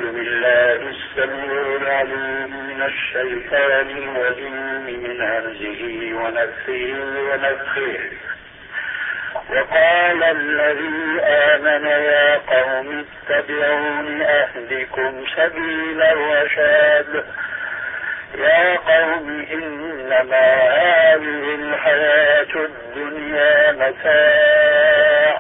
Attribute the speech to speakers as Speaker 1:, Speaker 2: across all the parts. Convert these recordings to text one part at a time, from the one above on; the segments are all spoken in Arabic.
Speaker 1: بالله السميع العليم من الشيطان الرجيم من همزه ونفخه ونفخه. وقال الذي آمن يا قوم اتبعون أهدكم سبيل الرشاد. يا قوم إنما هذه الحياة الدنيا متاع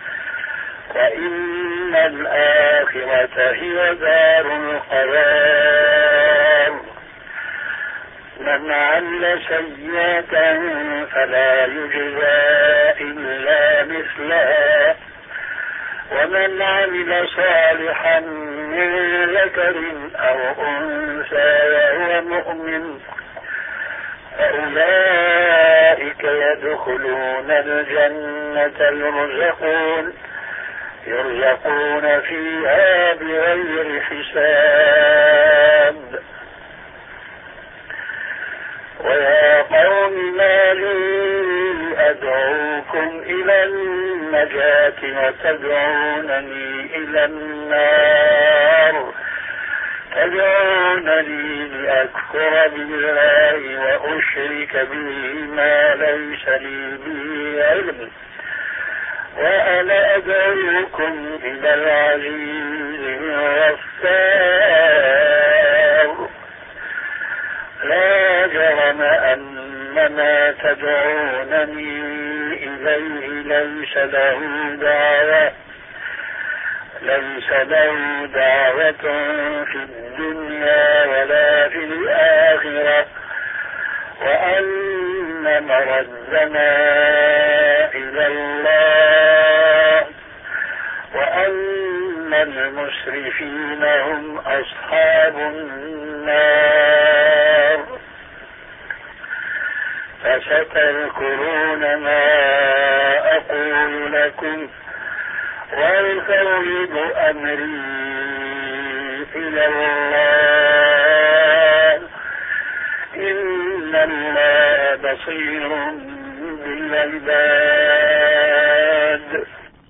Speaker 1: وإن الآخرة هي دار القرار. من عمل سيئة فلا يجزى إلا مثلها ومن عمل صالحا من ذكر أو أنثى وهو مؤمن فأولئك يدخلون الجنة يرزقون فيها بغير حساب. ويا قوم ما لي أدعوكم إلى النجاة وتدعونني إلى النار، تدعونني لأكفر بالله وأشرك به ما ليس لي به علم، وأنا أدعوكم إلى العزيز الغفار. لا جرم أن ما تدعونني إليه ليس له دعوة في الدنيا ولا في الآخرة، وأن مردنا إلى الله، وأن المسرفين هم أصحاب النار. فستذكرون ما أقول لكم وأفوض أمري إلى الله، إن الله بصير بالعباد.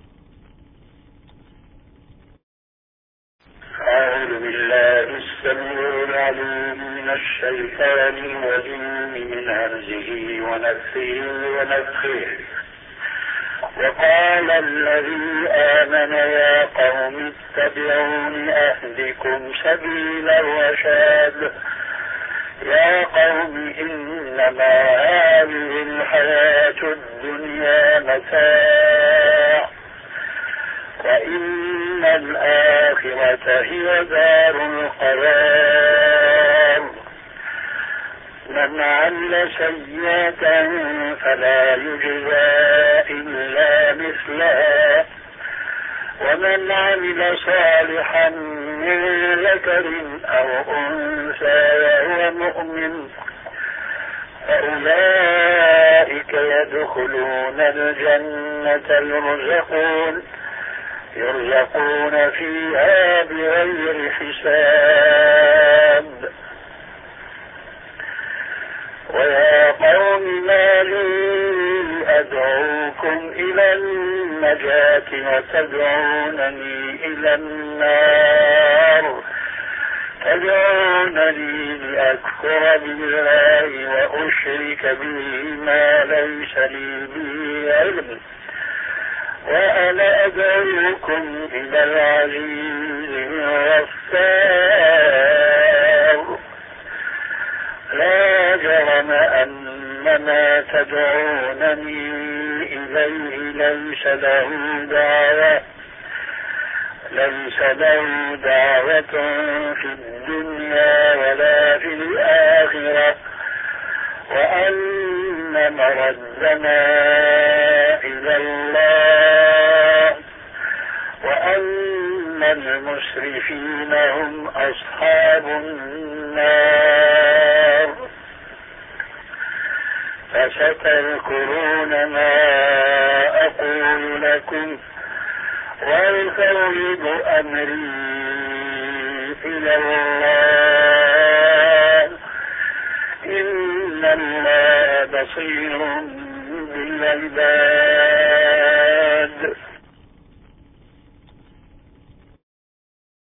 Speaker 1: أعوذ بالله السميع العليم من الشيطان الرجيم من همزه ونفخه ونفخه. وقال الذي آمن يا قوم اتبعون أهدكم سبيل الرشاد. يا قوم إنما هذه الحياة الدنيا متاع وإن الآخرة هي دار القرار. من عمل سيئة فلا يجزى إلا مثلها ومن عمل صالحا من ذكر أو أنثى وهو مؤمن فأولئك يدخلون الجنة يرزقون فيها بغير حساب. ويا قوم ما لي أدعوكم إلى النجاة وتدعونني إلى النار، تدعونني لأكفر بالله وأشرك به ما ليس لي به علم، وأنا أدعوكم إلى العزيز الغفار. لا جرم أن ما تدعونني إليه ليس له دعوة في الدنيا ولا في الآخرة، وأن مردنا إلى الله، وأن المسرفين هم أصحاب النار. فستذكرون ما أقول لكم وأفوض أمري إلى الله، إن الله بصير بالعباد.